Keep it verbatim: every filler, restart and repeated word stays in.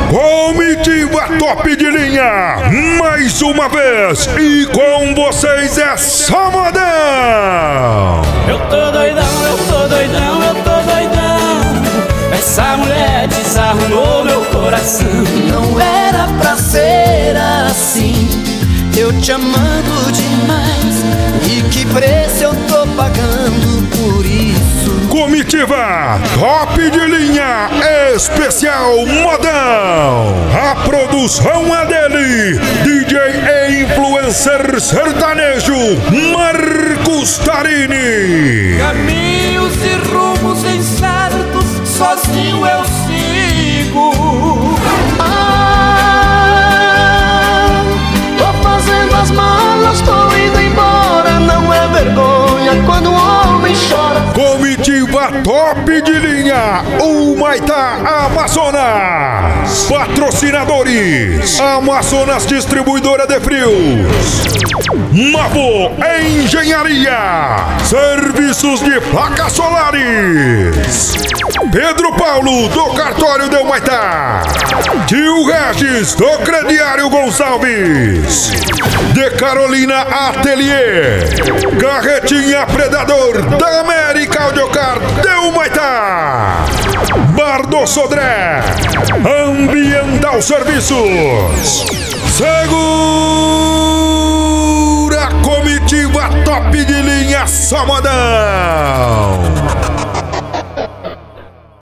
Comitiva top de linha, mais uma vez, e com vocês é só modão. Eu tô doidão, eu tô doidão, eu tô doidão. Essa mulher desarrumou meu coração. Não era pra ser assim, eu te amando demais. E que preço eu tô pagando por isso? Comitiva top de linha, especial modão. A produção é dele, D J e influencer sertanejo Marcos Tarini. Caminhos e rumos incertos, sozinho eu sigo. Ah, tô fazendo as malas, tô indo embora. Não é vergonha quando o homem chora. Comitiva top de linha, o Maitá Amazonas. Patrocinadores: Amazonas Distribuidora de Frios, Mavo Engenharia, Serviços de Placas Solares, Pedro Paulo do Cartório de Humaitá, Tio Regis do Crediário Gonçalves, De Carolina Ateliê, Carretinha Predador da América Audiocar de Humaitá, Bar do Sodré, Ambiental Serviços, Segura Comitiva top de linha só modão.